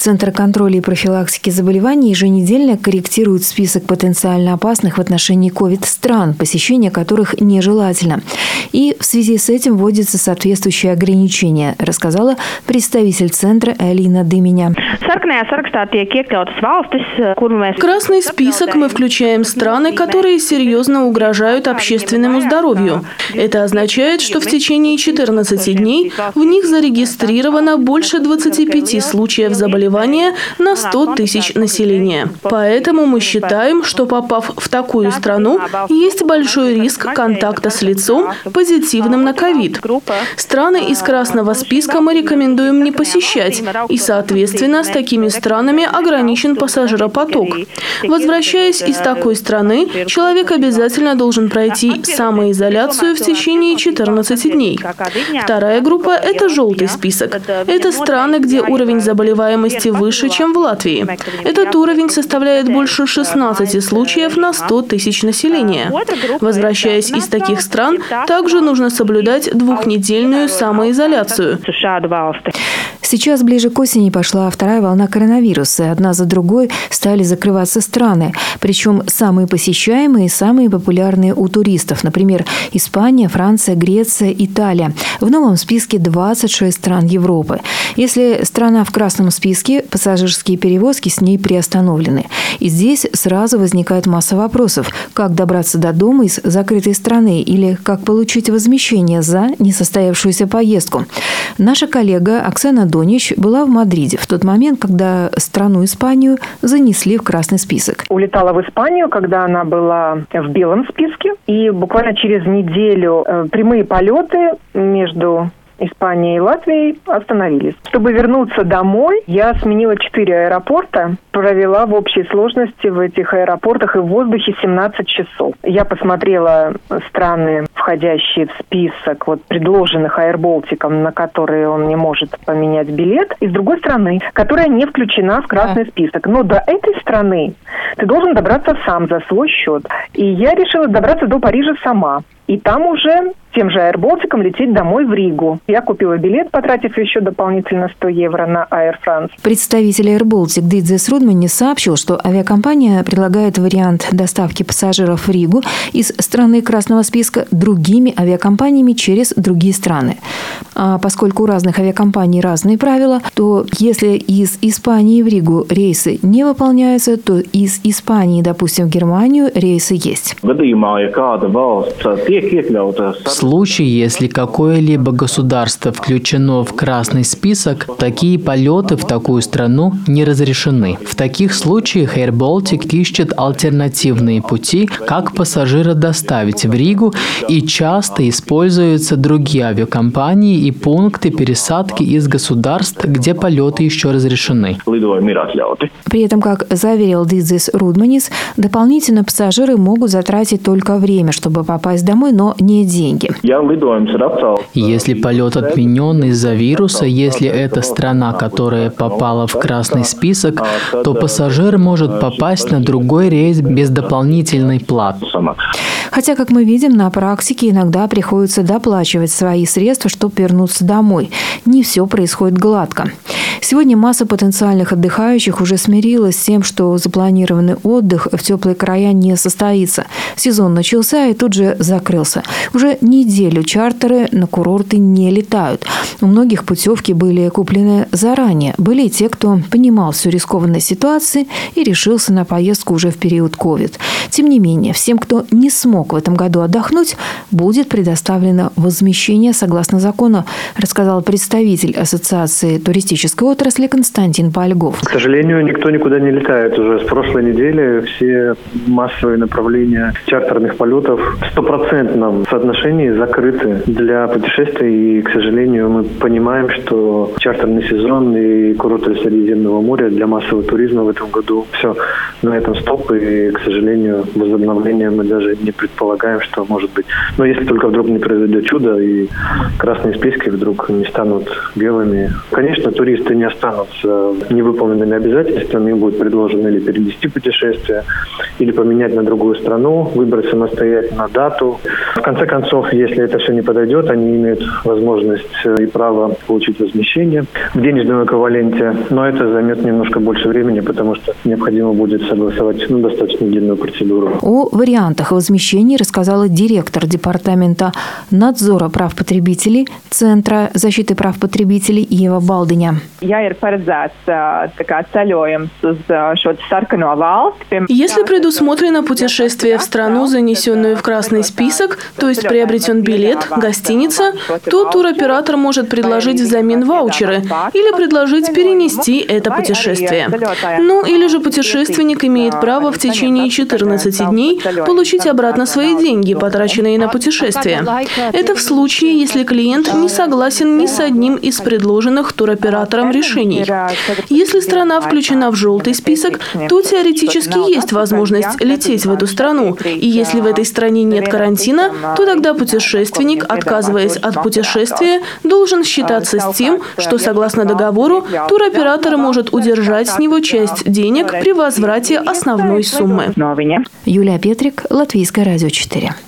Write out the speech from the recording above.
Центр контроля и профилактики заболеваний еженедельно корректирует список потенциально опасных в отношении COVID стран, посещение которых нежелательно. И в связи с этим вводятся соответствующие ограничения, рассказала представитель Центра Алина Дыминя. В красный список мы включаем страны, которые серьезно угрожают общественному здоровью. Это означает, что в течение 14 дней в них зарегистрировано больше 25 случаев заболевания на 100 тысяч населения. Поэтому мы считаем, что попав в такую страну, есть большой риск контакта с лицом, позитивным на ковид. Страны из красного списка мы рекомендуем не посещать, и, соответственно, с такими странами ограничен пассажиропоток. Возвращаясь из такой страны, человек обязательно должен пройти самоизоляцию в течение 14 дней. Вторая группа – это желтый список. Это страны, где уровень заболеваемости выше, чем в Латвии. Этот уровень составляет больше 16 случаев на 100 тысяч населения. Возвращаясь из таких стран, также нужно соблюдать 2-недельную самоизоляцию. Сейчас ближе к осени пошла вторая волна коронавируса. Одна за другой стали закрываться страны. Причем самые посещаемые и самые популярные у туристов. Например, Испания, Франция, Греция, Италия. В новом списке 26 стран Европы. Если страна в красном списке, пассажирские перевозки с ней приостановлены. И здесь сразу возникает масса вопросов. Как добраться до дома из закрытой страны или как получить возмещение за несостоявшуюся поездку? Наша коллега Оксана Донич была в Мадриде в тот момент, когда страну Испанию занесли в красный список. Улетала в Испанию, когда она была в белом списке. И буквально через неделю прямые полеты между Испанией и Латвией остановились. Чтобы вернуться домой, я сменила 4 аэропорта, провела в общей сложности в этих аэропортах и в воздухе 17 часов. Я посмотрела страны, входящие в список предложенных Air Baltic, на которые он не может поменять билет, и с другой стороны, которая не включена в красный список. Но до этой страны ты должен добраться сам за свой счет. И я решила добраться до Парижа сама. И там уже тем же Air Baltic лететь домой в Ригу. Я купила билет, потратив еще дополнительно 100 евро на Air France. Представитель Air Baltic Дидзис Рудманис сообщил, что авиакомпания предлагает вариант доставки пассажиров в Ригу из страны красного списка другими авиакомпаниями через другие страны. А поскольку у разных авиакомпаний разные правила, то если из Испании в Ригу рейсы не выполняются, то из Испании, допустим, в Германию рейсы есть. В случае, если какое-либо государство включено в красный список, такие полеты в такую страну не разрешены. В таких случаях Air Baltic ищет альтернативные пути, как пассажира доставить в Ригу, и часто используются другие авиакомпании и пункты пересадки из государств, где полеты еще разрешены. При этом, как заверил Дидзис Рудманис, дополнительно пассажиры могут затратить только время, чтобы попасть домой, но не деньги. Если полет отменен из-за вируса, если это страна, которая попала в красный список, то пассажир может попасть на другой рейс без дополнительной платы. Хотя, как мы видим, на практике иногда приходится доплачивать свои средства, чтобы вернуться домой. Не все происходит гладко. Сегодня масса потенциальных отдыхающих уже смирилась с тем, что запланированный отдых в теплые края не состоится. Сезон начался и тут же закрылся. Уже неделю чартеры на курорты не летают. У многих путевки были куплены заранее. Были и те, кто понимал всю рискованность ситуации и решился на поездку уже в период COVID. Тем не менее, всем, кто не смог в этом году отдохнуть, будет предоставлено возмещение согласно закону, рассказал представитель Ассоциации туристической отрасли Константин Пальгов. К сожалению, никто никуда не летает. Уже с прошлой недели все массовые направления чартерных полетов в 100% соотношении закрыты для путешествий. И, к сожалению, мы понимаем, что чартерный сезон и курорты Средиземного моря для массового туризма в этом году все на этом стоп. И, к сожалению, возобновления мы даже не предполагаем, что может быть. Но если только вдруг не произойдет чудо и красные списки вдруг не станут белыми. Конечно, туристы не останутся невыполненными обязательствами. Им будет предложено или перенести путешествие, или поменять на другую страну, выбрать самостоятельно дату. В конце концов, Если это все не подойдет, они имеют возможность и право получить возмещение в денежном эквиваленте, но это займет немножко больше времени, потому что необходимо будет согласовать достаточно длинную процедуру. О вариантах возмещений рассказала директор департамента надзора прав потребителей Центра защиты прав потребителей Ева Балдыня. Если предусмотрено путешествие в страну, занесенную в красный список, то есть приобретен билет, гостиница, то туроператор может предложить взамен ваучеры или предложить перенести это путешествие. Ну или же путешественник имеет право в течение 14 дней получить обратно свои деньги, потраченные на путешествие. Это в случае, если клиент не согласен ни с одним из предложенных туроператором решений. Если страна включена в желтый список, то теоретически есть возможность лететь в эту страну. И если в этой стране нет карантина, то тогда путешественник, отказываясь от путешествия, должен считаться с тем, что, согласно договору, туроператор может удержать с него часть денег при возврате основной суммы. Юлия Петрик, Латвийское радио 4.